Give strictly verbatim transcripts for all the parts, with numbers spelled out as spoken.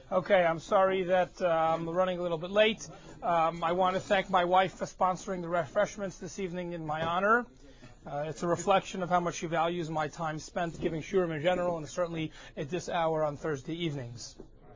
Okay, I'm sorry that uh, I'm running a little bit late. Um, I want to thank my wife for sponsoring the refreshments this evening in my honor. Uh, it's a reflection of how much she values my time spent giving shurim in general, and certainly at this hour on Thursday evenings.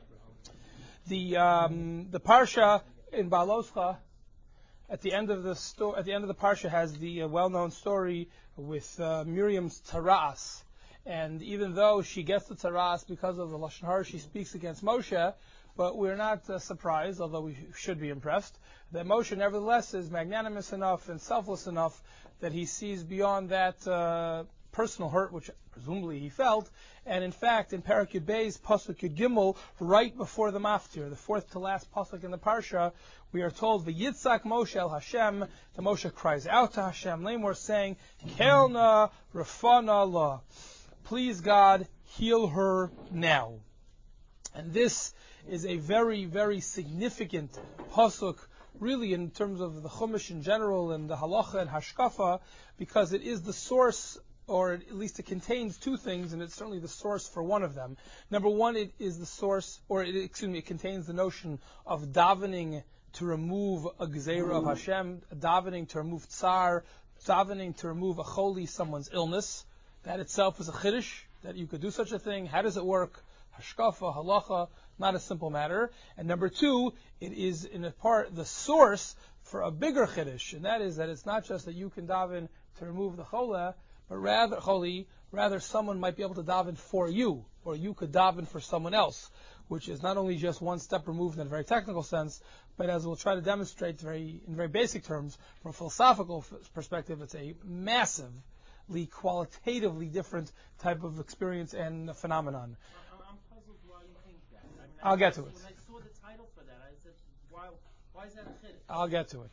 The um, the parsha in Baloscha at the end of the sto- at the end of the parsha has the uh, well-known story with uh, Miriam's taras. And even though she gets the taras because of the lashon hara she speaks against Moshe, but we're not uh, surprised, although we should be impressed, that Moshe nevertheless is magnanimous enough and selfless enough that he sees beyond that uh, personal hurt, which presumably he felt. And in fact, in Parak Yud Bey's Pasuk Yud Gimel, right before the Maftir, the fourth to last Pasuk in the Parsha, we are told, V'yitzak Moshe el Hashem, the Moshe cries out to Hashem, Lamor saying, Kelna Rafana La. Please, God, heal her now. And this is a very, very significant pasuk, really in terms of the Chumash in general and the Halacha and Hashkafa, because it is the source, or at least it contains two things, and it's certainly the source for one of them. Number one, it is the source, or it, excuse me, it contains the notion of davening to remove a gzeira of Hashem, davening to remove tsar, davening to remove a choli, someone's illness. That itself is a chiddush, that you could do such a thing. How does it work? Hashkafa, halacha, not a simple matter. And number two, it is in a part the source for a bigger chiddush, and that is that it's not just that you can daven to remove the chola, but rather choli, rather someone might be able to daven for you, or you could daven for someone else, which is not only just one step removed in a very technical sense, but as we'll try to demonstrate very in very basic terms, from a philosophical f- perspective, it's a massive qualitatively different type of experience and phenomenon. I'm puzzled why you think that. I mean, I'll I get to it. When I saw the title for that, I said, why, why is that a chiddush? I'll get to it.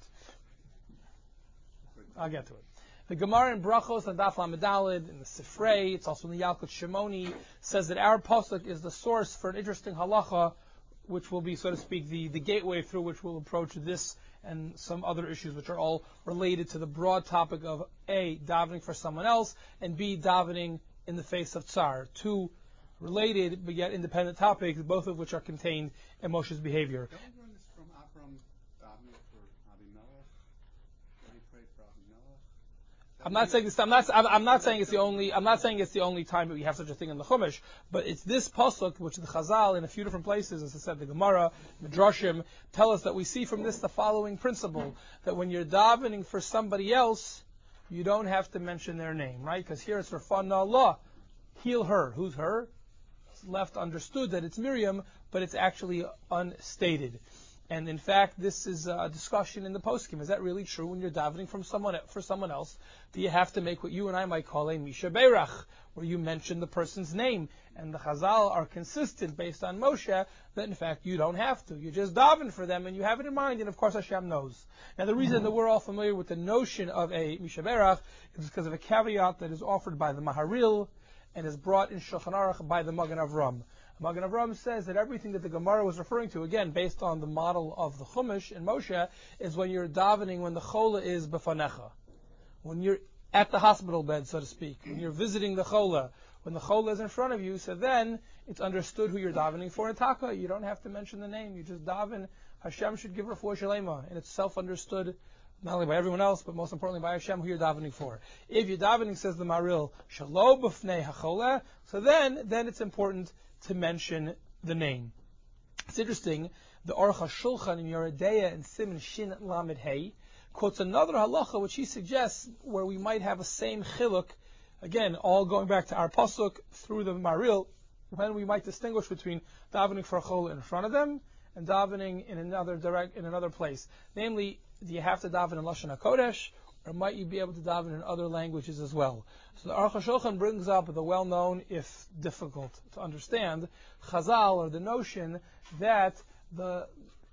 I'll get to it. The Gemara in Brachos and Daf Lamed Daled in the Sifrei, it's also in the Yalkut Shimoni, says that our pasuk is the source for an interesting halacha, which will be, so to speak, the, the gateway through which we'll approach this and some other issues which are all related to the broad topic of A, davening for someone else, and B, davening in the face of tsar. Two related but yet independent topics, both of which are contained in Moshe's behavior. Don't we learn this from Avram davening for Abimelech? When he prayed for Abimelech? I'm not saying this. I'm not. I'm, I'm not saying it's the only. I'm not saying it's the only time that we have such a thing in the Chumash. But it's this pasuk, which the Chazal in a few different places, as I said, the Gemara, Midrashim, tell us that we see from this the following principle: that when you're davening for somebody else, you don't have to mention their name, right? Because here it's Rafana Allah, heal her. Who's her? It's left understood that it's Miriam, but it's actually unstated. And in fact, this is a discussion in the poskim. Is that really true when you're davening from someone for someone else? Do you have to make what you and I might call a Misha Beirach, where you mention the person's name? And the Chazal are consistent based on Moshe that in fact you don't have to. You just daven for them and you have it in mind, and of course Hashem knows. Now the reason that we're all familiar with the notion of a Misha Beirach is because of a caveat that is offered by the Maharil and is brought in Shulchan Aruch by the Magen Avram. Magen Avram says that everything that the Gemara was referring to, again, based on the model of the Chumash and Moshe, is when you're davening when the chola is befanecha. When you're at the hospital bed, so to speak. When you're visiting the chola. When the chola is in front of you, so then it's understood who you're davening for in Taka. You don't have to mention the name. You just daven. Hashem should give refuah shalema. And it's self-understood, not only by everyone else, but most importantly by Hashem, who you're davening for. If you're davening, says the Maril, shalom b'fnei hachola, so then, then it's important to mention the name. It's interesting, the Aruch HaShulchan in Yoredeya and Siman Shin Lamed Hey quotes another halacha which he suggests where we might have a same chiluk, again, all going back to our pasuk through the Maril, when we might distinguish between davening for a chol in front of them and davening in another direct in another place. Namely, do you have to daven in Lashon HaKodesh, or might you be able to daven in other languages as well? So the Aruch HaShulchan brings up the well-known, if difficult to understand, Chazal, or the notion that the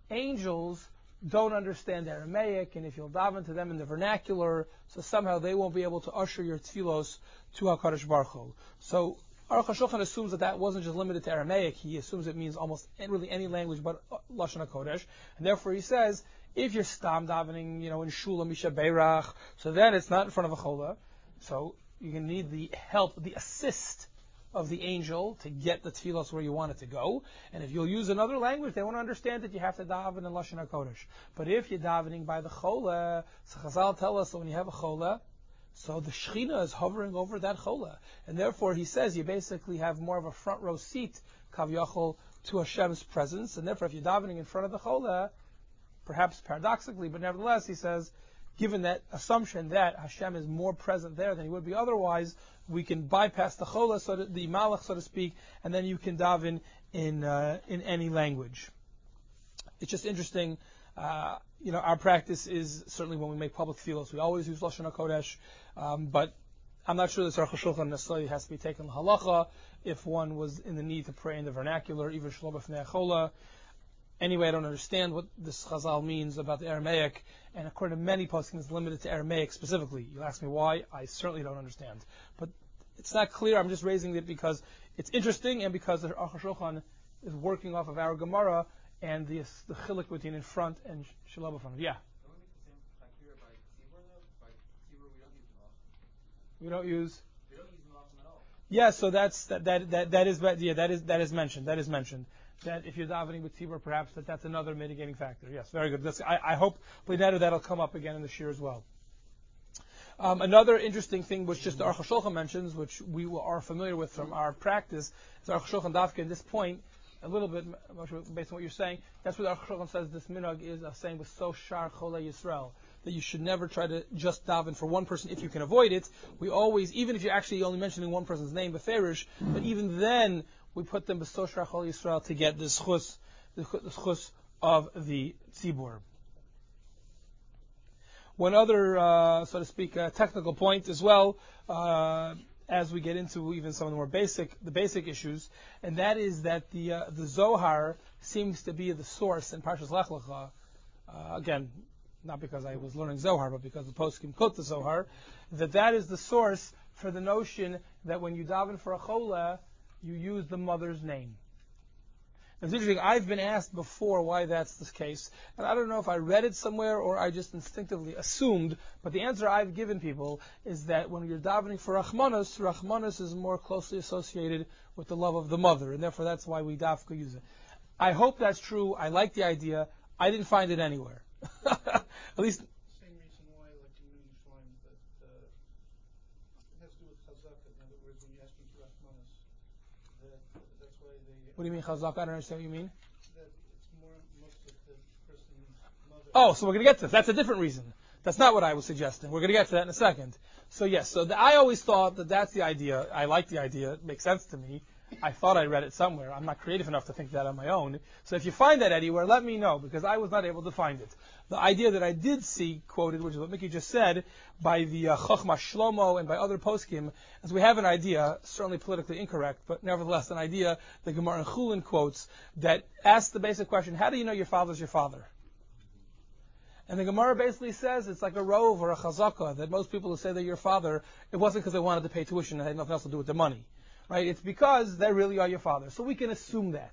angels don't understand Aramaic, and if you'll daven to them in the vernacular, so somehow they won't be able to usher your tefillos to HaKadosh Baruch Hu. So Aruch HaShulchan assumes that that wasn't just limited to Aramaic. He assumes it means almost really any language but Lashon HaKodesh, and therefore he says, if you're stam davening, you know, in Shula Misha Beirach, so then it's not in front of a chola. So you can need the help, the assist of the angel to get the tefillos where you want it to go. And if you'll use another language, they want to understand that you have to daven in Lashon HaKodesh. But if you're davening by the chola, so Chazal tell us that when you have a chola, so the Shechina is hovering over that chola. And therefore, he says you basically have more of a front row seat, Kav Yachol, to Hashem's presence. And therefore, if you're davening in front of the chola, perhaps paradoxically, but nevertheless, he says, given that assumption that Hashem is more present there than he would be otherwise, we can bypass the chola, so that the malach, so to speak, and then you can daven in uh, in any language. It's just interesting. Uh, you know, our practice is certainly when we make public tefillos, we always use Lashon HaKodesh, um, but I'm not sure that Aruch HaShulchan necessarily has to be taken halacha if one was in the need to pray in the vernacular, even shlo b'fnei chola. Anyway, I don't understand what this Chazal means about the Aramaic, and according to many poskim, it's limited to Aramaic specifically. You'll ask me why, I certainly don't understand. But it's not clear, I'm just raising it because it's interesting, and because the Aruch HaShulchan is working off of our Gemara, and the, the chiluk between in front and shelo b'fanav. Yeah? Don't we make the same criteria by tzibur though? By tzibur we don't use malachim. We don't use... We don't use malachim at all. Yeah, so that's, that, that, that, that is, yeah, that is, that is mentioned, that is mentioned. That if you're davening with tzibur, perhaps that that's another mitigating factor. Yes, very good. That's, I, I hope later that'll come up again in the shir as well. Um, another interesting thing, which just the Aruch HaShulchan mentions, which we are familiar with from our practice, is Aruch HaShulchan Dafka at this point, a little bit based on what you're saying, that's what Aruch HaShulchan says this minhag is of saying with so shar chole Yisrael, that you should never try to just daven for one person if you can avoid it. We always, even if you're actually only mentioning one person's name, beferish, but even then, we put them b'so shar chole Yisrael to get the schus, the schus of the tzibur. One other, uh, so to speak, uh, technical point as well, uh, as we get into even some of the more basic, the basic issues, and that is that the uh, the Zohar seems to be the source in Parshas Lech Lecha. Uh, again, not because I was learning Zohar, but because the poskim quote the Zohar, that that is the source for the notion that when you daven for a chola, you use the mother's name. It's interesting, I've been asked before why that's the case, and I don't know if I read it somewhere or I just instinctively assumed, but the answer I've given people is that when you're davening for Rachmanos, Rachmanos is more closely associated with the love of the mother, and therefore that's why we dafka use it. I hope that's true, I like the idea, I didn't find it anywhere. At least... Same reason why, like in Yiddish line, that uh, it has to do with chazaka. In other words, when you ask them for Rachmanis, that that's why they. What do you mean chazaka? I don't understand what you mean. That it's more most of the person's mother. Oh, so we're going to get to this. That's a different reason. That's not what I was suggesting. We're going to get to that in a second. So yes, so the, I always thought that that's the idea. I like the idea. It makes sense to me. I thought I read it somewhere. I'm not creative enough to think that on my own. So if you find that anywhere, let me know, because I was not able to find it. The idea that I did see quoted, which is what Mickey just said, by the uh, Chochma Shlomo and by other poskim, as we have an idea, certainly politically incorrect, but nevertheless an idea, the Gemara in Chulin quotes, that asks the basic question, how do you know your father's your father? And the Gemara basically says it's like a rove or a chazaka, that most people who say they're your father, it wasn't because they wanted to pay tuition and had nothing else to do with their money. Right? It's because they really are your father. So we can assume that.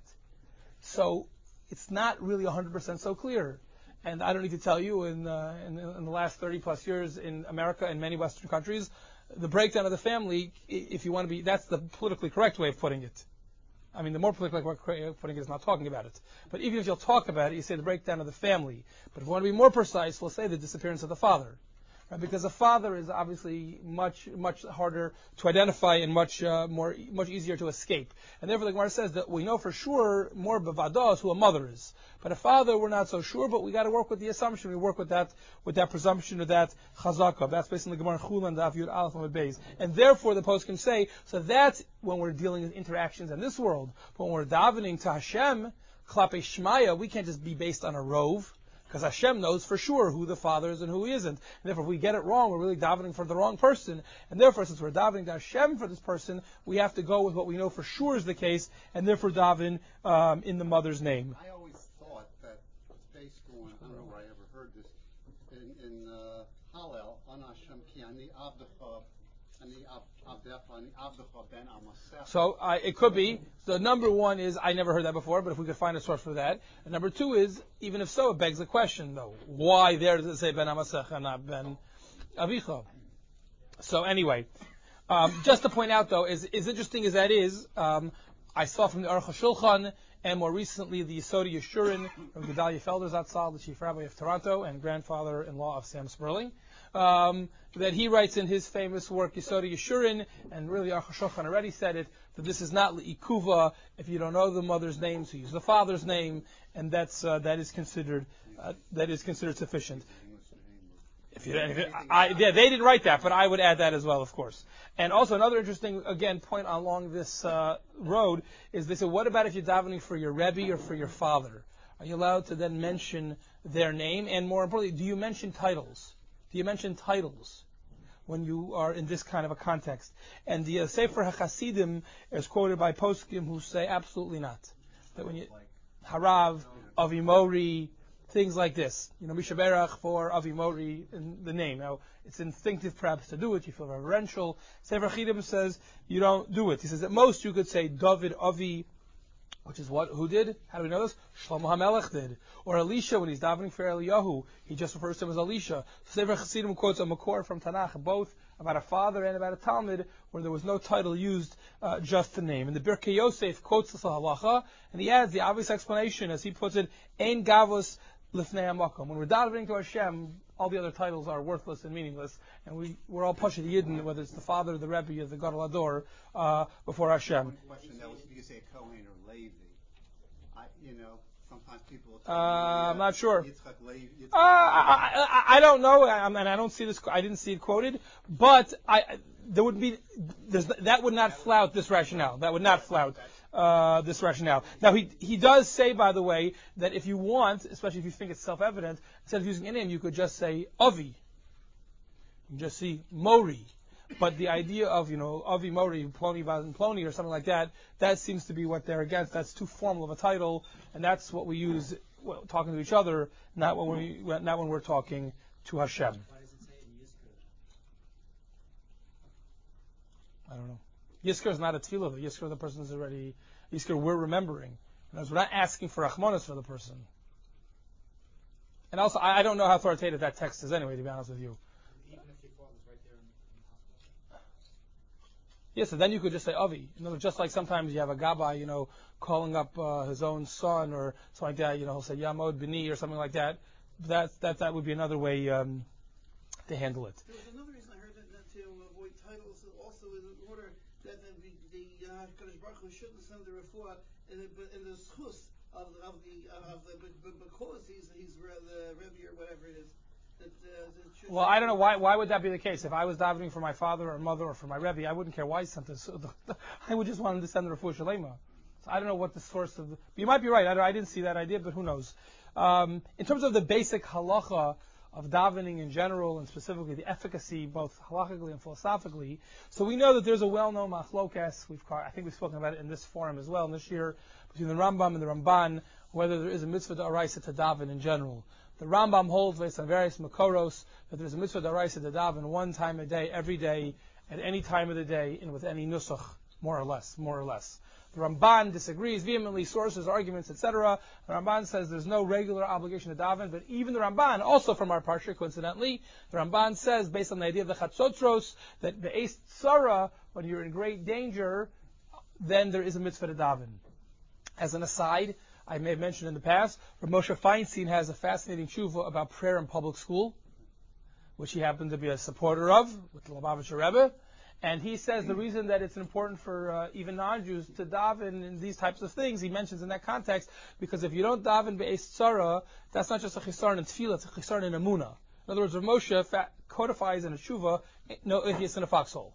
So it's not really one hundred percent so clear. And I don't need to tell you, in, uh, in, in the last thirty plus years in America and many Western countries, the breakdown of the family, if you want to be, that's the politically correct way of putting it. I mean, the more politically correct way of putting it is not talking about it. But even if you'll talk about it, you say the breakdown of the family. But if we want to be more precise, we'll say the disappearance of the father. Right, because a father is obviously much, much harder to identify and much uh, more, much easier to escape. And therefore, the Gemara says that we know for sure more bevados who a mother is. But a father, we're not so sure. But we got to work with the assumption. We work with that, with that presumption of that chazaka. That's based on the Gemara Chulan, Daf Yud Aleph Amud Beis. And therefore, the post can say, so that's when we're dealing with interactions in this world. But when we're davening to Hashem, Klape Shmaya, we can't just be based on a rove. Because Hashem knows for sure who the father is and who he isn't. And therefore, if we get it wrong, we're really davening for the wrong person. And therefore, since we're davening to Hashem for this person, we have to go with what we know for sure is the case, and therefore daven um, in the mother's name. I always thought that it's based on, I don't know where I ever heard this, in, in uh, Hallel, on Hashem ki ani avdecha, ani avdecha, ani avdecha ben amasecha. So uh, it could be. So number one is, I never heard that before, but if we could find a source for that. And number two is, even if so, it begs the question, though. Why there does it say ben amasecha, not ben avicha? So anyway, Um, just to point out, though, is as interesting as that is, um, I saw from the Aruch HaShulchan, and more recently the Yesod Yeshurin of Gedalia Felder Zatzal, the chief rabbi of Toronto and grandfather-in-law of Sam Sperling, um, that he writes in his famous work Yesod Yeshurin, and really Aruch HaShulchan already said it, that this is not li'ikuva. If you don't know the mother's name, so use the father's name, and that's uh, that is considered uh, that is considered sufficient. If you, if you, I, yeah, they didn't write that, but I would add that as well, of course. And also another interesting, again, point along this uh, road is they said, what about if you're davening for your Rebbe or for your father? Are you allowed to then mention their name? And more importantly, do you mention titles? Do you mention titles when you are in this kind of a context? And the uh, Sefer HaChasidim is quoted by poskim who say absolutely not. That when you Harav, Avimori, things like this. You know, Misha Berach for Avi Mori in the name. Now, it's instinctive perhaps to do it. You feel reverential. Sefer Chidim says you don't do it. He says at most you could say David Avi, which is what, who did? How do we know this? Shlomo HaMelech did. Or Elisha, when he's davening for Eliyahu, he just refers to him as Elisha. So Sefer Chassidim quotes a Makor from Tanakh, both about a father and about a Talmud, where there was no title used, uh, just the name. And the Birkei Yosef quotes the halacha, and he adds the obvious explanation, as he puts it, Ein Gavos Lifnei HaMakom. When we're davening to Hashem, all the other titles are worthless and meaningless, and we, we're all Pashut Yidden, whether it's the father, the Rebbe, or the Gadol Hador, uh, before Hashem. One question, that was, you could say a Kohen or Levi. I, you know, sometimes people will Uh, tell me, I'm not sure. Yitzchak Levi, Yitzchak Uh, I, I, I don't know, and I don't see this. I didn't see it quoted, but I there would be there's, that would not flout this rationale. That would not flout uh, this rationale. Now he he does say, by the way, that if you want, especially if you think it's self-evident, instead of using a name, you could just say Avi. You can just see Mori. But the idea of, you know, Avi Mori, Ploni Vazin Ploni, or something like that, that seems to be what they're against. That's too formal of a title, and that's what we use well, talking to each other, not when we not when we're talking to Hashem. Why does it say it in Yizkor? I don't know. Yizkor is not a tefillah. The Yizkor, the person is already Yizkor. We're remembering. In other words, we're not asking for Rachmanis for the person. And also, I, I don't know how authoritative that text is anyway. To be honest with you. Even if your father's right there in, in the hospital. Yes, so then you could just say Avi. In other words, just like sometimes you have a Gabbai, you know, calling up uh, his own son or something like that, you know, he'll say Yamod Bini or something like that. That that that would be another way um, to handle it. There was another reason I heard that, that to avoid titles also in order that the the uh, Kadosh Baruch Hu shouldn't send the refuah in the in the schus of of the of the because he's he's the Rebbe or whatever it is. That, uh, that should, Well, I don't know why. Why would that be the case? If I was davening for my father or mother or for my Rebbe, I wouldn't care why he sent this. I would just want him to send the refuah shalema. So I don't know what the source of. The, you might be right. I, don't, I didn't see that idea, but who knows? Um, in terms of the basic halacha of davening in general, and specifically the efficacy, both halachically and philosophically, so we know that there's a well-known machlokas. We've, I think we've spoken about it in this forum as well, and this year between the Rambam and the Ramban, whether there is a mitzvah d'oraisa to daven in general. The Rambam holds, based on various makoros, that there's a mitzvah d'oraisa to daven one time a day, every day, at any time of the day, and with any nusach, more or less, more or less. The Ramban disagrees vehemently, sources, arguments, et cetera. The Ramban says there's no regular obligation to daven, but even the Ramban, also from our parsha, coincidentally, the Ramban says, based on the idea of the Chatzotros, that the Eis Tzara, when you're in great danger, then there is a mitzvah to daven. As an aside, I may have mentioned in the past, Rav Moshe Feinstein has a fascinating tshuva about prayer in public school, which he happened to be a supporter of with the Lubavitcher Rebbe. And he says the reason that it's important for uh, even non-Jews to daven in these types of things, he mentions in that context, because if you don't daven be'ez tzara, that's not just a chisaron in tefillah, it's a chisaron in emunah. In other words, Rav Moshe fa- codifies in a tshuva, no atheist in a foxhole.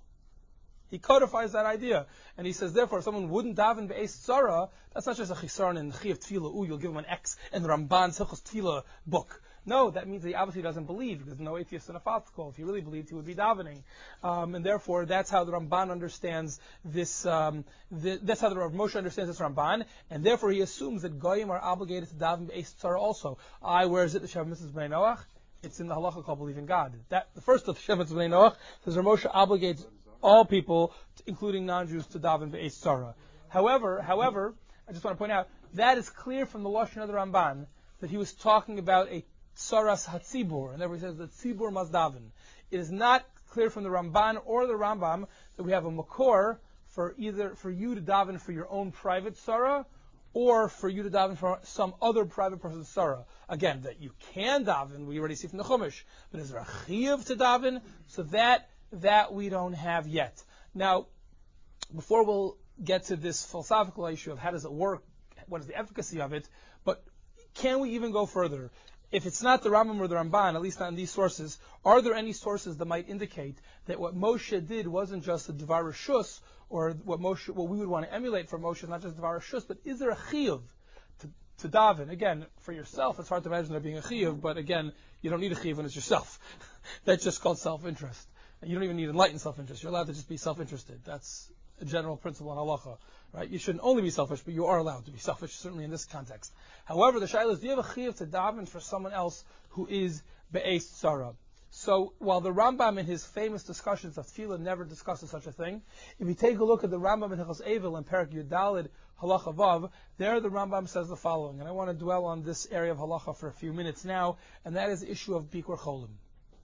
He codifies that idea, and he says, therefore, if someone wouldn't daven be'ez tzara, that's not just a chisaron in Chiyav Tefillah. Ooh, you'll give him an X in the Ramban's Hilchos Tefillah book. No, that means he obviously doesn't believe, because no atheist in a foxhole. If he really believed, he would be davening, um, and therefore, that's how the Ramban understands this. Um, the, that's how the Rav Moshe understands this Ramban, and therefore he assumes that goyim are obligated to daven be'ez tzara also. I, where is it? The Shem Missus Bnei Noach. It's in the halacha called believe in God. That the first of the Shem Missus Bnei Noach says Rav Moshe obligates all people, including non-Jews, to daven be'ez tzara. However, however, I just want to point out that is clear from the Lashon of the Ramban that he was talking about a tzaras hatzibur, and therefore he says that tzibur must daven. It is not clear from the Ramban or the Rambam that we have a makor for either for you to daven for your own private sarah, or for you to daven for some other private person's sarah. Again, that you can daven, we already see from the Chumash, but is there a chiyuv to daven? So that that we don't have yet. Now, before we'll get to this philosophical issue of how does it work, what is the efficacy of it, but can we even go further? If it's not the Rambam or the Ramban, at least not in these sources, are there any sources that might indicate that what Moshe did wasn't just a Dvar Rishus, or what Moshe, what we would want to emulate from Moshe, not just Dvar Rishus, but is there a chiyuv to, to daven? Again, for yourself, it's hard to imagine there being a chiyuv, but again, you don't need a chiyuv when it's yourself. That's just called self-interest. You don't even need enlightened self-interest. You're allowed to just be self-interested. That's a general principle in halacha, right? You shouldn't only be selfish, but you are allowed to be selfish, certainly in this context. However, the shaila is, do you have a chiyuv to daven for someone else who is be'ez tzara? So, while the Rambam in his famous discussions of tefillah never discusses such a thing, if you take a look at the Rambam in Hilchos Eivel in Perek Yudalid Halacha Vav, there the Rambam says the following, and I want to dwell on this area of halacha for a few minutes now, and that is the issue of Bikur Cholim.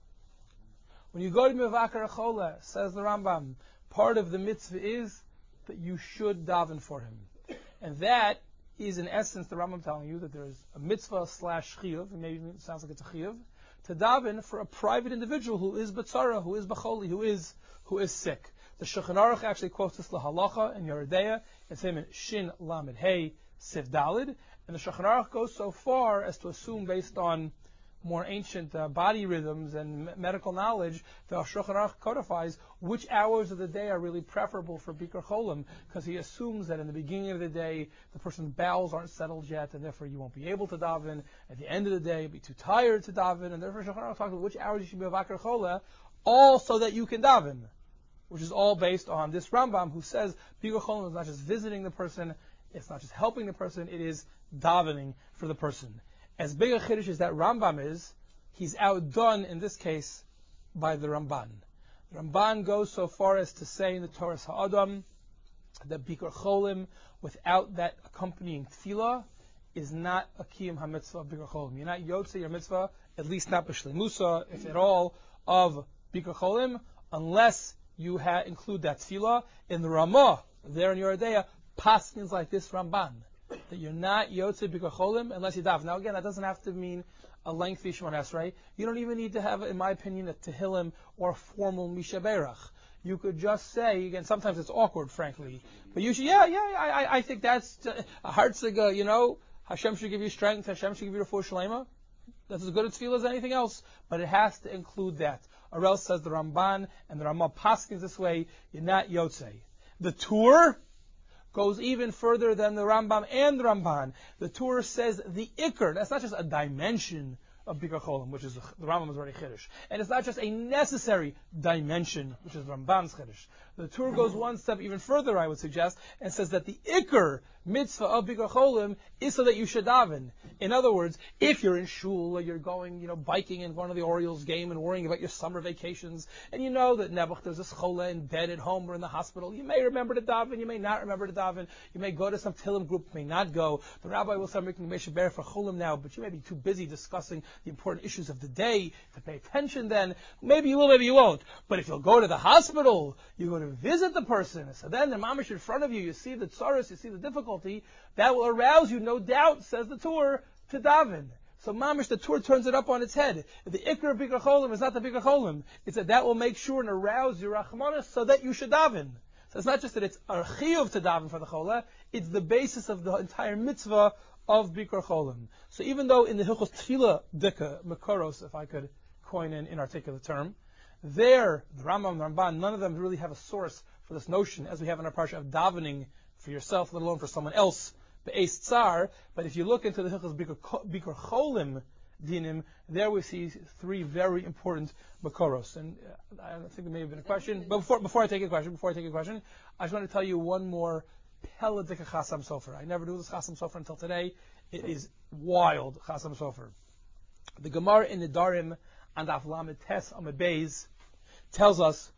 When you go to Mivakar Chola, says the Rambam, part of the mitzvah is that you should daven for him. And that is in essence the Rambam telling you that there is a mitzvah slash chiyuv, and maybe it sounds like it's a chiyuv, to daven for a private individual who is batzara, who is bacholi, who is who is sick. The Shulchan Aruch actually quotes this lahalacha in Yeridea. It's him in Shin Lamed Hey Siv Dalid, and the Shulchan Aruch goes so far as to assume, based on more ancient uh, body rhythms and m- medical knowledge, the Shulchan Aruch codifies which hours of the day are really preferable for Bikur Cholim, because he assumes that in the beginning of the day the person's bowels aren't settled yet, and therefore you won't be able to daven. At the end of the day, you'll be too tired to daven, and therefore Shulchan Aruch talks about which hours you should be Bikur Cholim, all so that you can daven, which is all based on this Rambam, who says Bikur Cholim is not just visiting the person, it's not just helping the person, it is davening for the person. As big a chiddush as that Rambam is, he's outdone in this case by the Ramban. The Ramban goes so far as to say in the Torah Ha'adam that Bikur Cholim, without that accompanying tefillah, is not a kiyum ha-mitzvah of Bikur Cholim. You're not yotze your mitzvah, at least not b'shleimusa, if at all, of Bikur Cholim, unless you ha- include that tefillah. In the Ramah, there in Yeridea, paskins like this Ramban, that you're not yotze Bikur Cholim unless you daven. Now again, that doesn't have to mean a lengthy Shemon Esrei. You don't even need to have, in my opinion, a Tehillim or a formal Misha Berach. You could just say, again, sometimes it's awkward, frankly, but you should, yeah, yeah, I, I, I think that's a Hartziga, you know, Hashem should give you strength, Hashem should give you refuah shlema. That's as good a tefillah as anything else, but it has to include that. Or else, says the Ramban, and the Ramah paskins this way, you're not yotze. The Tur goes even further than the Rambam and the Ramban. The Torah says the Iker, that's not just a dimension of Bikur Cholim, which is the Rambam is already Chiddush. And it's not just a necessary dimension, which is Ramban's Chiddush. The Torah goes one step even further, I would suggest, and says that the Iker mitzvah of Bikur Cholim is so that you should daven. In other words, if you're in shul or you're going, you know, biking and going to the Orioles game and worrying about your summer vacations, and you know that Nebuch, there's a schola in bed at home or in the hospital, you may remember to daven, you may not remember to daven, you may go to some Tillim group, may not go. The rabbi will start making Mesha Ber for Cholim now, but you may be too busy discussing the important issues of the day to pay attention then. Maybe you will, maybe you won't. But if you'll go to the hospital, you go to visit the person, so then the mamish in front of you, you see the tsaros, you see the difficulty, that will arouse you, no doubt, says the Torah, to daven. So mamish, the Torah turns it up on its head. The ikar of Bikur Cholim is not the Bikur Cholim. It's that that will make sure and arouse your rachmanis so that you should daven. So it's not just that it's a chiyuv to daven for the cholah, it's the basis of the entire mitzvah of Bikur Cholim. So even though in the Hilchos Tefillah Dika, Mekoros, if I could coin an inarticulate term, there, the Rambam and Ramban, none of them really have a source for this notion, as we have in our parsha of davening for yourself, let alone for someone else, be'ez tsar. But if you look into the Hilchos Bikur Cholim dinim, there we see three very important Mekoros. And uh, I think there may have been a question, but before before I take a question, before I take a question, I just want to tell you one more Peladika Chasam Sofer. I never knew this Chasam Sofer until today. It is wild Chasam Sofer. The Gemara in the Darim and Daf Lamed Tes Amud Beis tells us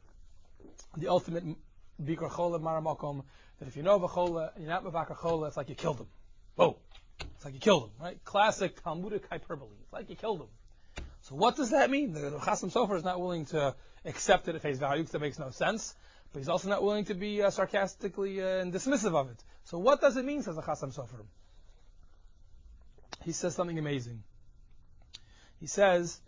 the ultimate Bikur Cholim Maramakom, that if you know of a Chola and you're not Mavakar Chola, it's like you killed him. Whoa! It's like you killed him, right? Classic Talmudic hyperbole. It's like you killed him. So what does that mean? The Chasam Sofer is not willing to accept it at face value because it makes no sense, but he's also not willing to be uh, sarcastically uh, and dismissive of it. So what does it mean, says the Chasam Sofer? He says something amazing. He says,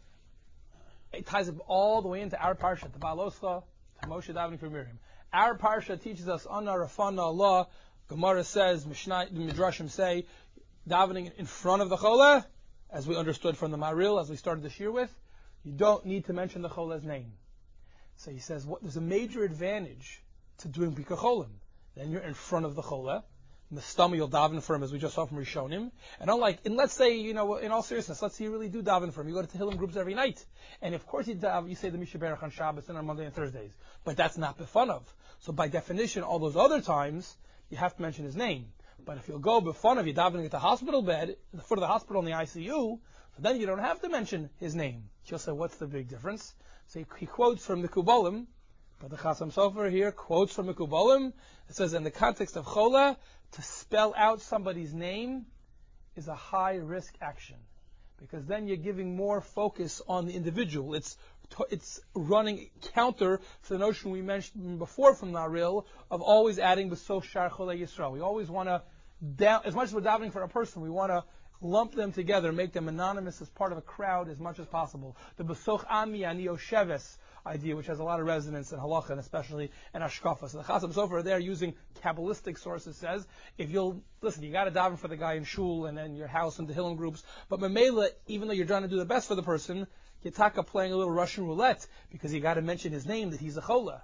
it ties up all the way into our parsha, the Baal Oscha, to Moshe davening for Miriam. Our parsha teaches us, Ana Rafana Allah, Gemara says, Mishnah, the Midrashim say, davening in front of the Cholah, as we understood from the Maril, as we started this year with, you don't need to mention the Cholah's name. So he says, what, there's a major advantage to doing Bikkur Cholim. Then you're in front of the Cholah, and the stomach you'll daven for him, as we just saw from Rishonim. And unlike, and let's say, you know, in all seriousness, let's say you really do daven for him. You go to Tehillim groups every night. And of course you daven, you say the Misha Berach on Shabbos and on Monday and Thursdays. But that's not b'fanav. So by definition, all those other times, you have to mention his name. But if you'll go b'fanav, you're davening at the hospital bed, the foot of the hospital in the I C U, so then you don't have to mention his name. She'll say, what's the big difference? So he, he quotes from the Kubalim, but the Chasam Sofer here quotes from the Kubalim. It says, in the context of Cholah, to spell out somebody's name is a high-risk action. Because then you're giving more focus on the individual. It's it's running counter to the notion we mentioned before from Naril of always adding B'sof Shar Cholei Yisrael. We always want to, down, as much as we're davening for a person, we want to lump them together, make them anonymous as part of a crowd as much as possible. The B'soch Ami Ani Yosheves idea, which has a lot of resonance in halacha and especially in Ashkafa. So the Chasam Sofer there, using Kabbalistic sources, says, if you'll, listen, you got to daven for the guy in shul and then your house and the Tehillim groups, but Mamela, even though you're trying to do the best for the person, Yitaka playing a little Russian roulette, because you got to mention his name, that he's a cholah.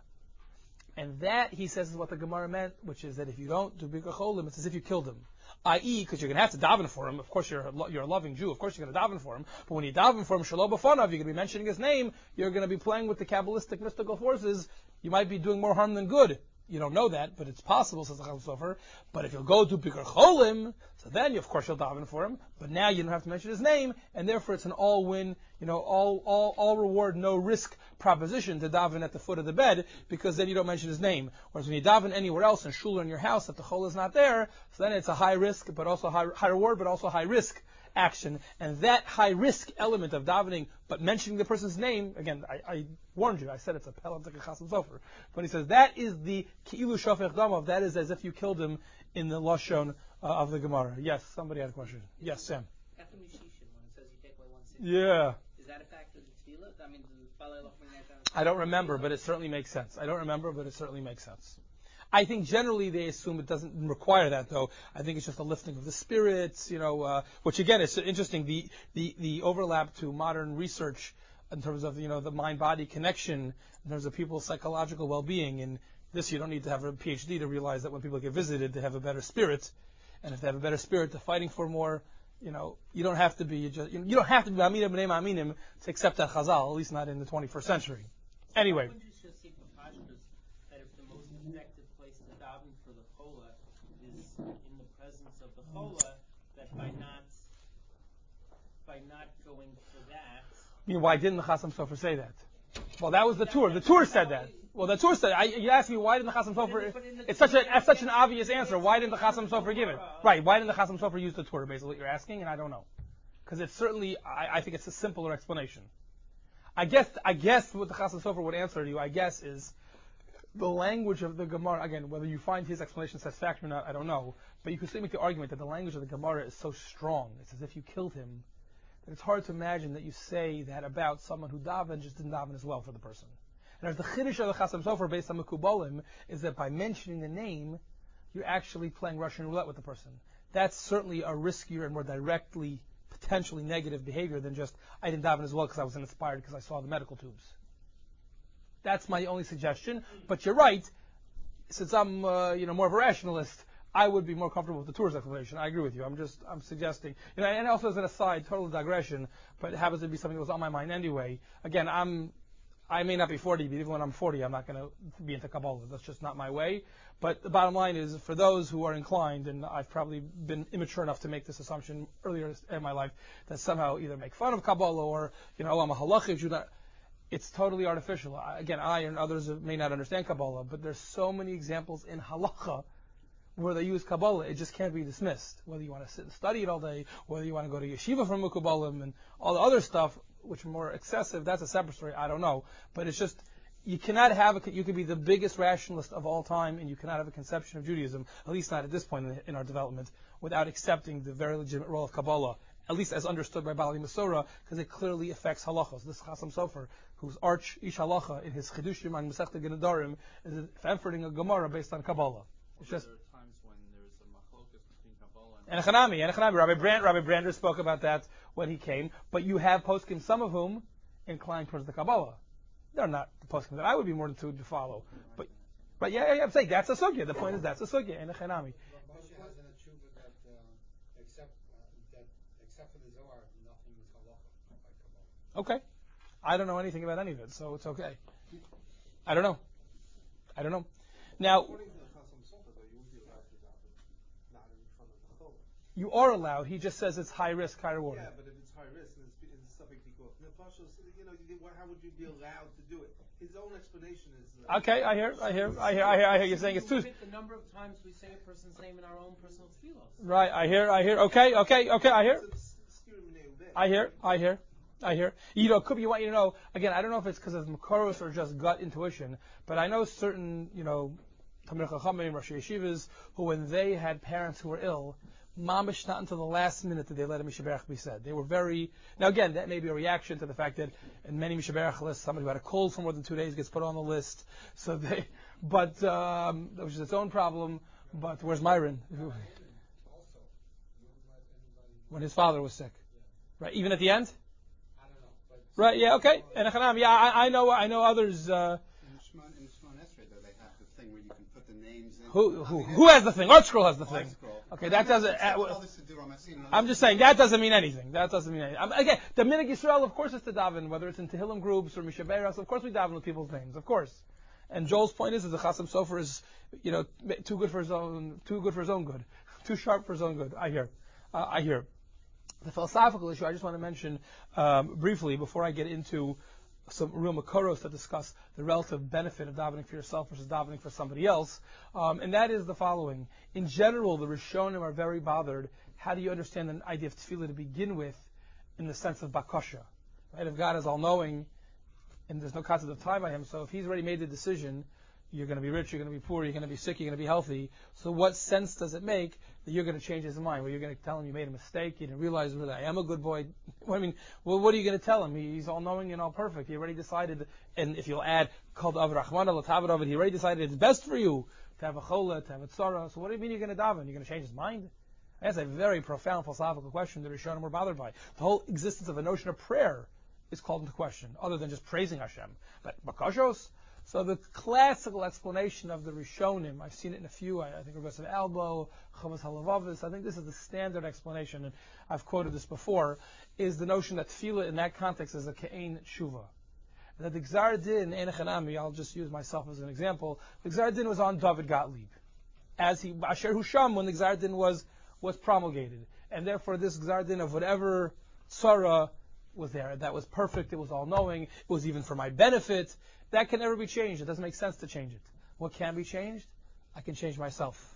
And that, he says, is what the Gemara meant, which is that if you don't do Bikkur Cholim, it's as if you killed him. that is, because you're going to have to daven for him. Of course, you're a, you're a loving Jew. Of course, you're going to daven for him. But when you daven for him, Shalom B'fanav, you're going to be mentioning his name. You're going to be playing with the Kabbalistic mystical forces. You might be doing more harm than good. You don't know that, but it's possible, says the Chasam Sofer. But if you'll go to Bikkur Cholim, so then, you, of course, you'll daven for him. But now you don't have to mention his name, and therefore it's an all-win, you know, all, all, all reward, no risk proposition to daven at the foot of the bed, because then you don't mention his name. Whereas when you daven anywhere else, in shul or in your house, if the Chol is not there, so then it's a high risk, but also high, high reward, but also high risk action. And that high risk element of davening, but mentioning the person's name, again, I, I warned you, I said it's a pelam like a Chasam Sofer. When he says that is the ki'ilu shofech damav, that is as if you killed him in the lashon uh, of the Gemara. Yes, somebody had a question. Yes, Sam. After Mishishin, when it says you take away one sin, Yeah. is that a factor of the tefillah? I mean, the Balei Loch Min Neta- I don't remember, but it certainly makes sense. I don't remember, but it certainly makes sense. I think generally they assume it doesn't require that, though. I think it's just a lifting of the spirits, you know, uh, which again is interesting. The, the the overlap to modern research in terms of, you know, the mind-body connection, in terms of people's psychological well-being. And this, you don't need to have a P H D to realize that when people get visited, they have a better spirit, and if they have a better spirit, they're fighting for more. You know, you don't have to be you, just, you don't have to be Aminim B'nei Aminim to accept that Chazal, at least not in the twenty-first century. Anyway. Wouldn't you just see from Pashtus that if the most effective place to daven for the cholah is in the presence of the cholah, that by not by not going for that? I mean, why didn't the Chasam Sofer say that? Well, that was the tour. The tour said that. Well, the tour said. I, you asked me why didn't the Chasam Sofer? It's such a that's such an obvious answer. Why didn't the Chasam Sofer give it? Right? Why didn't the Chasam Sofer use the tour? Basically, what you're asking, and I don't know, because it's certainly. I, I think it's a simpler explanation. I guess. I guess what the Chasam Sofer would answer to you, I guess, is the language of the Gemara. Again, whether you find his explanation satisfactory or not, I don't know. But you could still make the argument that the language of the Gemara is so strong. It's as if you killed him. That it's hard to imagine that you say that about someone who davened just didn't daven as well for the person. And as the Chiddush of the Chasam Sofer based on Mekubalim is that by mentioning the name, you're actually playing Russian roulette with the person. That's certainly a riskier and more directly, potentially negative behavior than just, I didn't daven as well because I was inspired because I saw the medical tubes. That's my only suggestion. But you're right, since I'm uh, you know, more of a rationalist, I would be more comfortable with the tour's explanation. I agree with you. I'm just, I'm suggesting, you know, and also as an aside, total digression, but it happens to be something that was on my mind anyway. Again, I'm, I may not be forty, but even when I'm forty, I'm not going to be into Kabbalah. That's just not my way. But the bottom line is, for those who are inclined, and I've probably been immature enough to make this assumption earlier in my life, that somehow either make fun of Kabbalah or, you know, oh, I'm a halachic Jew. It's totally artificial. I, again, I and others may not understand Kabbalah, but there's so many examples in halacha where they use Kabbalah, it just can't be dismissed. Whether you want to sit and study it all day, whether you want to go to yeshiva from Mekubalim and all the other stuff, which are more excessive, that's a separate story. I don't know, but it's just you cannot have a, you could be the biggest rationalist of all time, and you cannot have a conception of Judaism, at least not at this point in, in our development, without accepting the very legitimate role of Kabbalah, at least as understood by Bali Masora, because it clearly affects halachos. This Chasam Sofer, who's arch ish halacha in his Chidushim on Masechta Genedarim, is fanfording a Gemara based on Kabbalah. It's just. There are times when there's a machlokas between Kabbalah And Hanami, and Hanami. Rabbi Brand, Rabbi Brander spoke about that when he came. But you have poskim, some of whom incline towards the Kabbalah. They're not the poskim that I would be more than to follow. But, but yeah, yeah, I'm saying that's a sugya. The point is that's a sugya in the Hanami. Moshe has an achuva that uh, except uh, that except for the Zohar, nothing is halacha by Kabbalah. Okay, I don't know anything about any of it, so it's okay. I don't know. I don't know. Now. According to the Chasam Sofer, though, you would be allowed to daven not in front of the chol. You are allowed. He just says it's high risk, high reward. Yeah, but if it's high risk and it's, it's something because nefashos, you know, you, how would you be allowed to do it? His own explanation is. Uh, Okay, I hear, I hear, I hear, I hear, I hear. You're saying it's too. The number of times we say a person's name in our own personal tefillos. Right, I hear, I hear. Okay, okay, okay, I hear. it's skewing the name there. I hear, I hear, I hear. You know, could be, you want you to know, again, I don't know if it's because of Makoros or just gut intuition, but I know certain, you know, Talmidei Chachamim, Rosh Yeshivas, who when they had parents who were ill, mamish not until the last minute did they let a Mishaberach be said. They were very, now again, that may be a reaction to the fact that in many Mishaberach lists, somebody who had a cold for more than two days gets put on the list. So they, but, um, which is its own problem, but where's Myron? When his father was sick. Right, even at the end? I don't know. But Right, yeah, okay. And Hanam, yeah, I, I know, I know others, uh, In Shemon, in Shemon Esrei, though, they have the thing where you can put the names in. who, I who, mean, who has the thing? Art Scroll has the Art thing. Scroll. Okay, that doesn't, That's uh, what others to do. I'm seeing I'm just saying, that doesn't mean anything. That doesn't mean anything. Um, again, the Minig Yisrael, of course, is to daven, whether it's in Tehillim groups or Mishaberas, of course we daven with people's names, of course. And Joel's point is that the Chasam Sofer is, you know, too good for his own, too good for his own good. Too sharp for his own good. I hear. Uh, I hear. The philosophical issue I just want to mention um, briefly before I get into some real makoros to discuss the relative benefit of davening for yourself versus davening for somebody else, um, and that is the following. In general, the Rishonim are very bothered. How do you understand the idea of tefillah to begin with in the sense of bakasha? Right? If God is all-knowing and there's no concept of time by Him, so if He's already made the decision, you're going to be rich, you're going to be poor, you're going to be sick, you're going to be healthy, so what sense does it make that you're going to change His mind? Well, you're going to tell Him you made a mistake, you didn't realize that I am a good boy. I mean, well, what are you going to tell Him? He's all-knowing and all-perfect. He already decided, and if you'll add, called Av Rahman al He already decided it's best for you to have a chola, to have a tzara. So what do you mean you're going to daven? You're going to change His mind? That's a very profound philosophical question that Rishonim were bothered by. The whole existence of a notion of prayer is called into question, other than just praising Hashem. But bakashos? So the classical explanation of the Rishonim, I've seen it in a few, I, I think Rebbe of Elbow, Chavos Halavavis, I think this is the standard explanation, and I've quoted this before, is the notion that tefillah in that context is a ke'ein tshuva. That the Gzar Din, Ein Chanami, I'll just use myself as an example, the Gzar Din was on David Gottlieb, as he, Asher Husham, when the Gzar Din was, was promulgated. And therefore this Gzar Din of whatever tzara was there, that was perfect, it was all-knowing, it was even for my benefit. That can never be changed. It doesn't make sense to change it. What can be changed? I can change myself.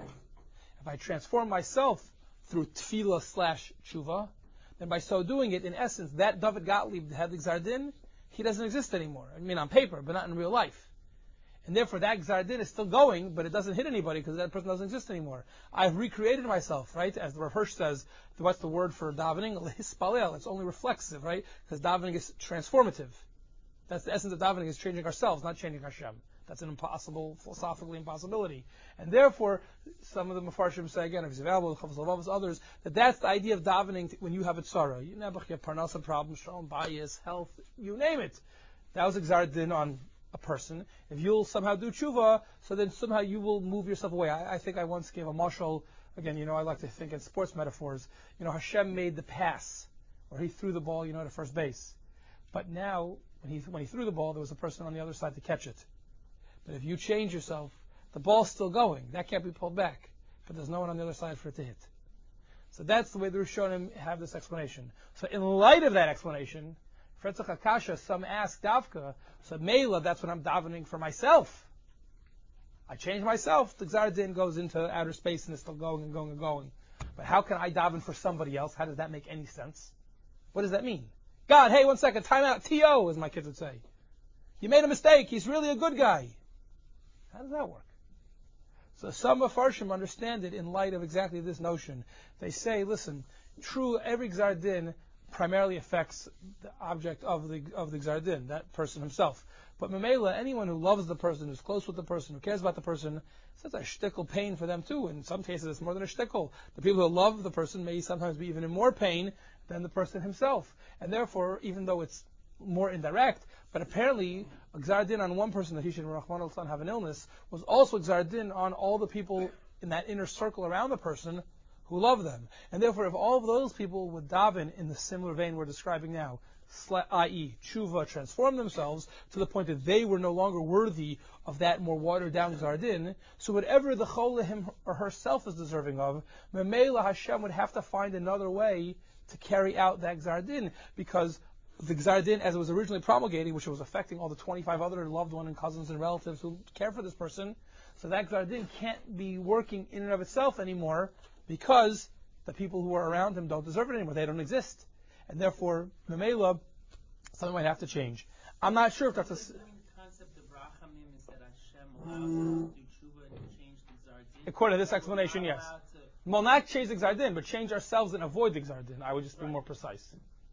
If I transform myself through tefillah slash tshuva, then by so doing it, in essence, that David Gottlieb had the Gzar Din, he doesn't exist anymore. I mean, on paper, but not in real life. And therefore, that Gzar Din is still going, but it doesn't hit anybody because that person doesn't exist anymore. I've recreated myself, right? As the Rav Hirsch says, what's the word for davening? Hispalel. It's only reflexive, right? Because davening is transformative. That's the essence of davening, is changing ourselves, not changing Hashem. That's an impossible, philosophically impossibility. And therefore, some of the Mefarshim say again, if it's available, others, that that's the idea of davening when you have a tzara. You never have parnasa problems, shalom, bias, health, you name it. That was Gzar Din on a person. If you'll somehow do tshuva, so then somehow you will move yourself away. I, I think I once gave a mashal, again, you know, I like to think in sports metaphors. You know, Hashem made the pass, or He threw the ball, you know, to first base. But now, when he, when he threw the ball, there was a person on the other side to catch it. But if you change yourself, the ball's still going. That can't be pulled back. But there's no one on the other side for it to hit. So that's the way the Rishonim have this explanation. So in light of that explanation, Fretzach Akasha, some ask Davka, so Meila, that's when I'm davening for myself. I change myself. The Gzar Din goes into outer space and it's still going and going and going. But how can I daven for somebody else? How does that make any sense? What does that mean? God, hey, one second, time out, T O, as my kids would say. You made a mistake, he's really a good guy. How does that work? So some Mefarshim understand it in light of exactly this notion. They say, listen, true, every Gzar Din primarily affects the object of the of the Gzar Din, that person himself. But Mamela, anyone who loves the person, who's close with the person, who cares about the person, it's a shtickle pain for them too. In some cases, it's more than a shtickle. The people who love the person may sometimes be even in more pain than the person himself. And therefore, even though it's more indirect, but apparently a Gzar Din on one person that he should Rahman al have an illness was also Gzar Din on all the people in that inner circle around the person who love them. And therefore, if all of those people would daven in the similar vein we're describing now, that is, tshuva, transform themselves to the point that they were no longer worthy of that more watered down Gzar Din, so whatever the chola him or herself is deserving of, Memela Hashem would have to find another way to carry out that Gzar Din, because the Gzar Din, as it was originally promulgating, which was affecting all the twenty-five other loved ones and cousins and relatives who care for this person, so that Gzar Din can't be working in and of itself anymore, because the people who are around him don't deserve it anymore. They don't exist. And therefore, Memela, something might have to change. I'm not sure if that's a... The concept of Rachamim is that Hashem allows us to do tshuva and change the Gzar Din. According to this explanation, yes. Well, not change the Gzar Din, but change ourselves and avoid the Gzar Din. I would just be more precise.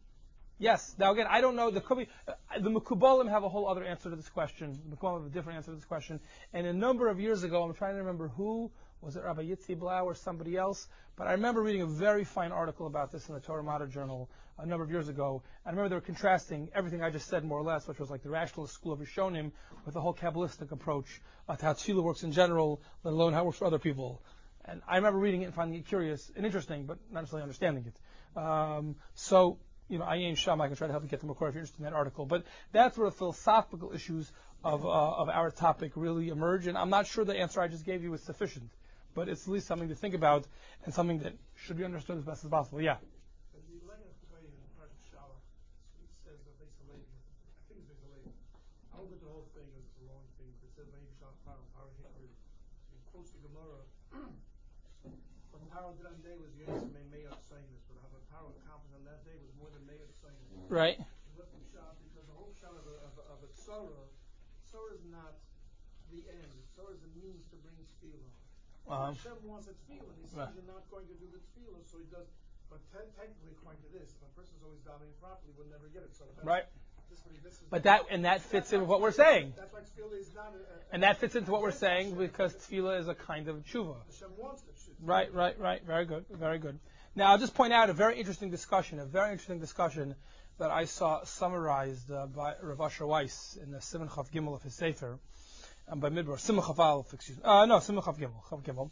Yes. Now again, I don't know. The Kubi, uh, the Mekubalim have a whole other answer to this question. The Mekubalim have a different answer to this question. And a number of years ago, I'm trying to remember who, was it Rabbi Yitzi Blau or somebody else? But I remember reading a very fine article about this in the Torah Mata Journal a number of years ago. I remember they were contrasting everything I just said more or less, which was like the rationalist school of Rishonim with the whole Kabbalistic approach uh, to how Tefillah works in general, let alone how it works for other people. And I remember reading it and finding it curious and interesting, but not necessarily understanding it. Um, so, you know, Ayin Sham, I can try to help you get the Makor if you're interested in that article. But that's where the philosophical issues of uh, of our topic really emerge. And I'm not sure the answer I just gave you is sufficient, but it's at least something to think about and something that should be understood as best as possible. Yeah. Right. Because the whole shot of a, of a, of a tzara, tzara is not the end. Tzara is a means to bring tefillah. Uh-huh. Hashem wants a tefillah. He says right. You're not going to do the tefillah, so he does. But te- technically, according to this, if a person's always davening properly, will never get it. So that's, right. This, this is but that and that fits in with what we're saying. That's why tefillah is not. A, a, and that fits into what we're saying because tefillah is a kind of tshuva. Hashem wants it. Right, right, right. Very good, very good. Now, I'll just point out a very interesting discussion, a very interesting discussion that I saw summarized uh, by Rav Asher Weiss in the Siman Chav Gimel of his Sefer, um, by Midbar, Siman Chav Aleph, excuse me. Uh, no, Siman Chav Gimel, Chav Gimel.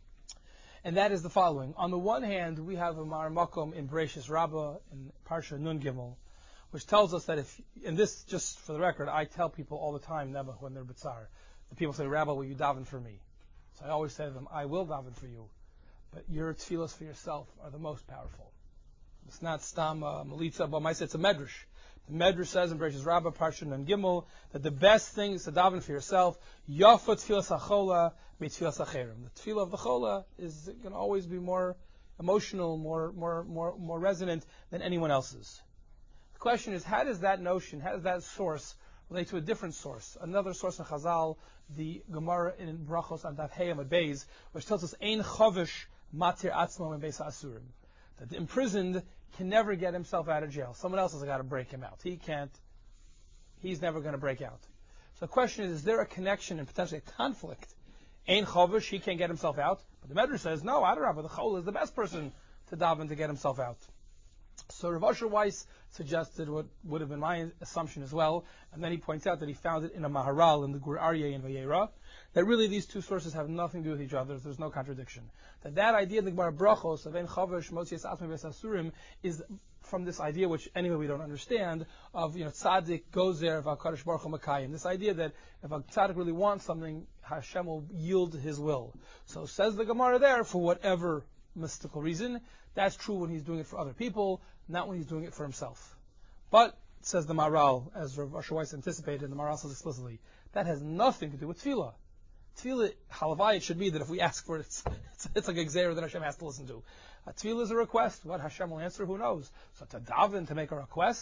And that is the following. On the one hand, we have a Mar Makom in Bereshis Rabbah in Parsha Nun Gimel, which tells us that if, and this, just for the record, I tell people all the time, never when they're B'tzar, the people say, Rabbi, will you daven for me? So I always say to them, I will daven for you, but your tefillos for yourself are the most powerful. It's not stam uh, melitza, but myself it's a medrash. The medrash says in Bereshis Rabbah, Parsha Nun Gimel, that the best thing is to daven for yourself. Yafa tefillas hachola mitefillas hacherim. The tefillah of the chola is going to always be more emotional, more, more, more, more resonant than anyone else's. The question is, how does that notion, how does that source relate to a different source? Another source in Chazal, the Gemara in Brachos on Daf Heyam at Beis, which tells us, Ein chavish matir atzmo in Beis Asurim. That the imprisoned can never get himself out of jail. Someone else has got to break him out. He can't. He's never going to break out. So the question is, is there a connection and potentially a conflict? Ein chavish, he can't get himself out. But the Medrash says, no, Adarabah, the Chol is the best person to daven to get himself out. So Rav Asher Weiss suggested what would have been my assumption as well, and then he points out that he found it in a Maharal in the Gur Aryeh in Vayera, that really these two sources have nothing to do with each other, there's no contradiction. That that idea in the Gemara Brachos of Ein Chavish Motzias Atzmei Beis Asurim is from this idea, which anyway we don't understand, of, you know, tzaddik goes there of HaKadosh Baruch Hu Makayim. This idea that if a tzaddik really wants something, Hashem will yield his will. So says the Gemara there, for whatever mystical reason, that's true when he's doing it for other people, not when he's doing it for himself. But, says the Maharal, as Rav Asher Weiss anticipated, the Maharal says explicitly, that has nothing to do with tefillah. Tefillah, halavai, it should be that if we ask for it, it's, it's, it's like a gzeira that Hashem has to listen to. A tefillah is a request. What Hashem will answer, who knows? So to daven, to make a request,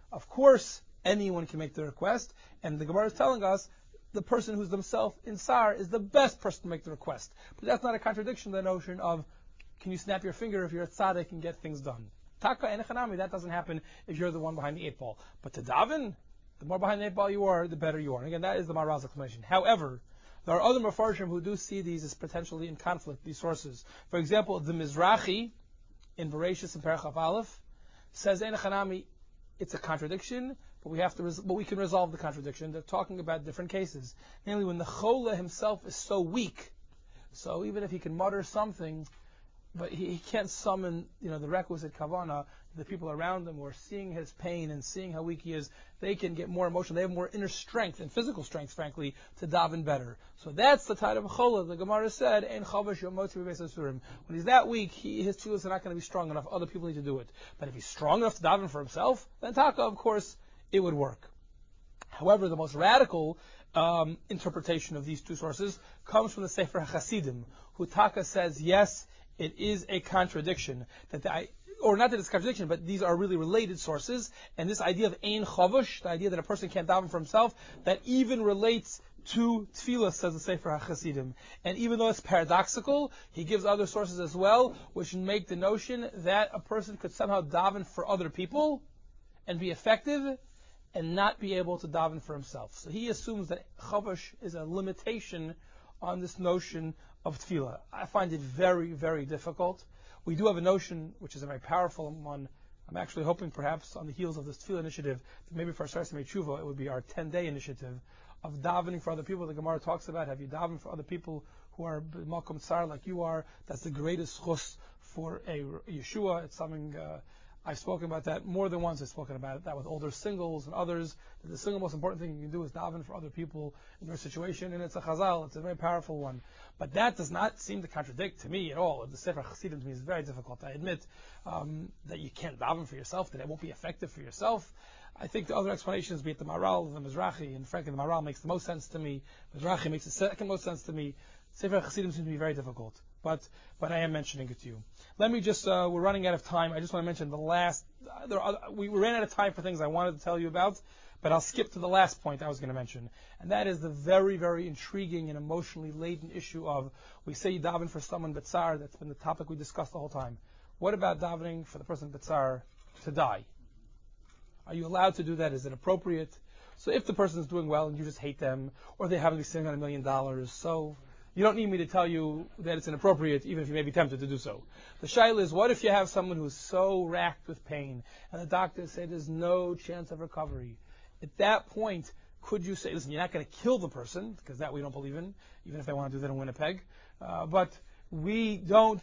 Of course, anyone can make the request, and the Gemara is telling us the person who's themselves in Sar is the best person to make the request. But that's not a contradiction to the notion of, can you snap your finger if you're a tzaddik and get things done? Taka and Echanami, that doesn't happen if you're the one behind the eight ball. But to daven, the more behind the eight ball you are, the better you are. And again, that is the Maharal's explanation. However, there are other Mefarshim who do see these as potentially in conflict, these sources. For example, the Mizrahi, in Bereshis and Perachaf Aleph, says Ein Echanami, it's a contradiction, but we have to, res- but we can resolve the contradiction. They're talking about different cases. Namely, when the Chola himself is so weak, so even if he can mutter something, but he, he can't summon, you know, the requisite kavana, the people around him who are seeing his pain and seeing how weak he is, they can get more emotional. They have more inner strength and physical strength, frankly, to daven better. So that's the type of chola. The Gemara said, "Ein chavash yomotzi b'beis hasurim." When he's that weak, he, his tefillos are not going to be strong enough. Other people need to do it. But if he's strong enough to daven for himself, then taka, of course, it would work. However, the most radical um, interpretation of these two sources comes from the Sefer HaChasidim, who taka says, yes, it is a contradiction that the, or not that it's a contradiction, but these are really related sources. And this idea of ein chavush, the idea that a person can't daven for himself, that even relates to tefillah, says the Sefer HaChasidim. And even though it's paradoxical, he gives other sources as well, which make the notion that a person could somehow daven for other people and be effective and not be able to daven for himself. So he assumes that chavush is a limitation on this notion of tefillah. I find it very, very difficult. We do have a notion, which is a very powerful one. I'm actually hoping perhaps on the heels of this tefillah initiative, that maybe for our Sarasime Tshuva, it would be our ten-day initiative of davening for other people. The Gemara talks about, have you davened for other people who are Malkum Tsar like you are? That's the greatest chus for a Yeshua. It's something, uh, I've spoken about that more than once. I've spoken about that with older singles and others. That the single most important thing you can do is daven for other people in your situation, and it's a chazal. It's a very powerful one. But that does not seem to contradict to me at all. The Sefer Chassidim to me is very difficult. I admit um, that you can't daven for yourself, that it won't be effective for yourself. I think the other explanations, be it the Maharal, the Mizrahi, and frankly the Maharal makes the most sense to me. Mizrahi makes the second most sense to me. Sefer Chassidim seems to be very difficult, but but I am mentioning it to you. Let me just, uh, we're running out of time. I just want to mention the last, uh, there are, we ran out of time for things I wanted to tell you about, but I'll skip to the last point I was going to mention. And that is the very, very intriguing and emotionally laden issue of, we say you daven for someone B'tzar, that's been the topic we discussed the whole time. What about davening for the person B'tzar to die? Are you allowed to do that? Is it appropriate? So if the person is doing well and you just hate them, or they happen to be sitting on a million dollars, so you don't need me to tell you that it's inappropriate, even if you may be tempted to do so. The shaila is, what if you have someone who's so racked with pain, and the doctors say there's no chance of recovery? At that point, could you say, listen, you're not going to kill the person, because that we don't believe in, even if they want to do that in Winnipeg, uh, but we don't,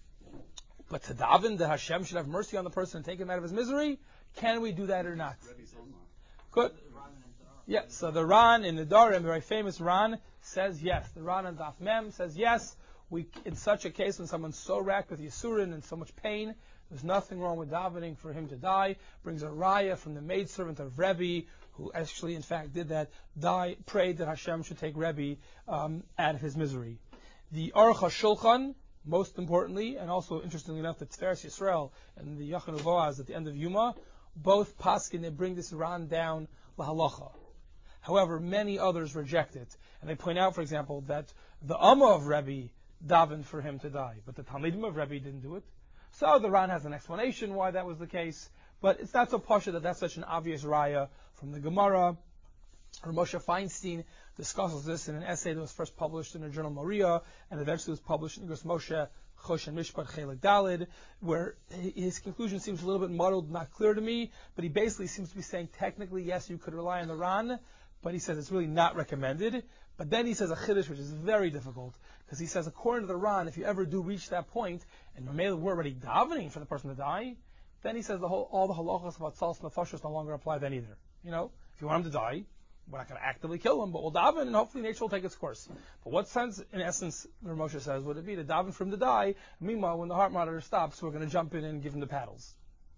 but to daven that Hashem should have mercy on the person and take him out of his misery, can we do that or not? Good. Yeah, so the Ran in the Darim, the very famous Ran, says yes. The Ran and Daf Mem says yes. We, in such a case, when someone's so racked with Yisurin and so much pain, there's nothing wrong with davening for him to die. Brings a raya from the maidservant of Rebbe, who actually, in fact, did that, die, prayed that Hashem should take Rebbe um, out of his misery. The Aruch HaShulchan, most importantly, and also interestingly enough, the Tiferes Yisrael and the Yachanu Boaz at the end of Yuma, both paskin, they bring this Ran down lahalacha. However, many others reject it. And they point out, for example, that the Amma of Rebbe davened for him to die, but the Talmidim of Rebbe didn't do it. So the Ran has an explanation why that was the case, but it's not so pasha that that's such an obvious raya from the Gemara. Moshe Feinstein discusses this in an essay that was first published in the journal Moria, and eventually was published in Igros Moshe Chosh and Mishpat Chelik Dalid, where his conclusion seems a little bit muddled, not clear to me, but he basically seems to be saying technically, yes, you could rely on the Ran, but he says it's really not recommended. But then he says a chiddush, which is very difficult, because he says, according to the Ran, if you ever do reach that point, and maybe we're already davening for the person to die, then he says the whole, all the halachas about tzals nefashos no longer apply then either. You know, if you want him to die, we're not going to actively kill him, but we'll daven, and hopefully nature will take its course. But what sense, in essence, Rav Moshe says, would it be to daven for him to die? Meanwhile, when the heart monitor stops, we're going to jump in and give him the paddles.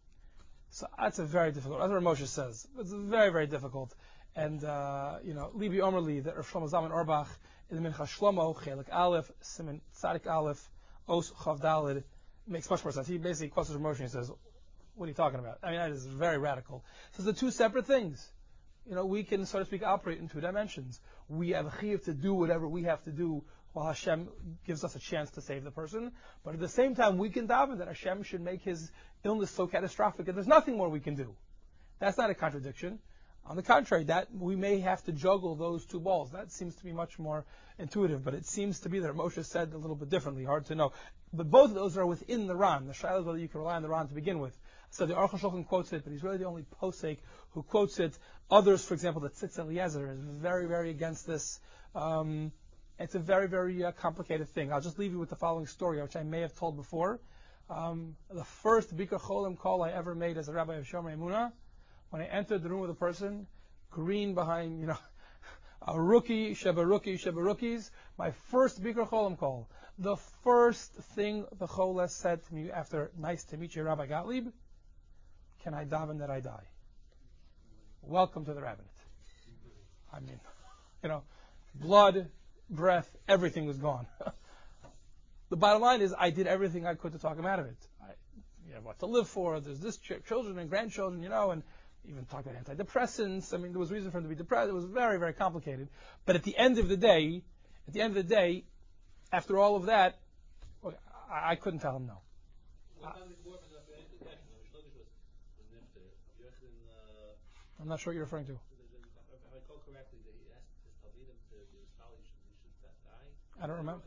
So that's a very difficult. That's what Rav Moshe says. It's very, very difficult. And, uh, you know, Libi Omerli, that Rav Shlomo Zalman Auerbach, in the Mincha Shlomo, Chelik Aleph, Siman Tzadik Aleph, Os Chav Dalid, makes much more sense. He basically quotes Rav Moshe and says, What are you talking about? I mean, that is very radical. So they're two separate things. You know, we can, so to speak, operate in two dimensions. We have a chiyuv to do whatever we have to do while Hashem gives us a chance to save the person. But at the same time, we can daven that Hashem should make his illness so catastrophic that there's nothing more we can do. That's not a contradiction. On the contrary, that we may have to juggle those two balls. That seems to be much more intuitive, but it seems to be that Moshe said a little bit differently. Hard to know. But both of those are within the Ran. The Shaila is whether you can rely on the Ran to begin with. So the Aruch HaShulchan quotes it, but he's really the only posek who quotes it. Others, for example, the Tzitz Eliezer is very, very against this. Um, it's a very, very uh, complicated thing. I'll just leave you with the following story, which I may have told before. Um, the first Bikur Cholim call I ever made as a rabbi of Shomer Emunah, when I entered the room with a person, green behind, you know, a rookie, sheba rookie, sheba rookies, my first Bikur Cholim call, the first thing the Choles said to me after, nice to meet you, Rabbi Gottlieb, can I daven that I die? Welcome to the rabbinate. I mean, you know, blood, breath, everything was gone. The bottom line is, I did everything I could to talk him out of it. I, you have what to live for, there's this ch- children and grandchildren, you know, and even talked about antidepressants. I mean, there was reason for him to be depressed. It was very, very complicated. But at the end of the day, at the end of the day, after all of that, I, I couldn't tell him no. Uh, I'm not sure what you're referring to. I don't remember.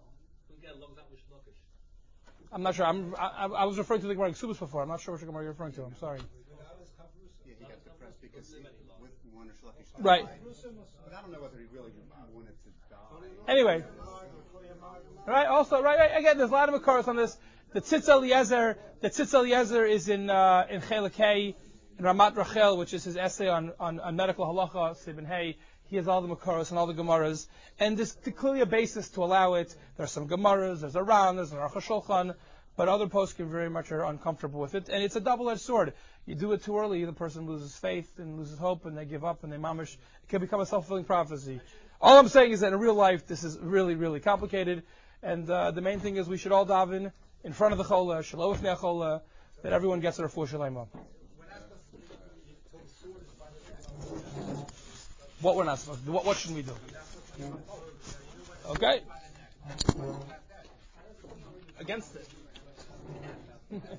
I'm not sure. I'm, I, I was referring to the Gemara Ksubas before. I'm not sure which Gemara you're referring to. I'm sorry. Yeah, he got depressed because with one Shlokish. Right. But I don't know whether he really wanted to die. Anyway. Right, also, right, right, again, there's a lot of Makaros on this. The Tzitz Eliezer, the Tzitz Eliezer is in, uh, in Chelek Hay, in Ramat Rachel, which is his essay on, on, on medical halacha, Sibin Hay. He has all the Makaros and all the Gemaras. And there's clearly a basis to allow it. There's some Gemaras, there's a Ran, there's an Aruch HaShulchan, but other poskim very much are uncomfortable with it. And it's a double-edged sword. You do it too early, the person loses faith and loses hope, and they give up, and they mamish. It can become a self-fulfilling prophecy. All I'm saying is that in real life, this is really, really complicated. And uh, the main thing is we should all daven in front of the chola, shalom ifnei chola, that everyone gets a refuah shalema. What we're not supposed to do. What, what should we do? Okay? Against it.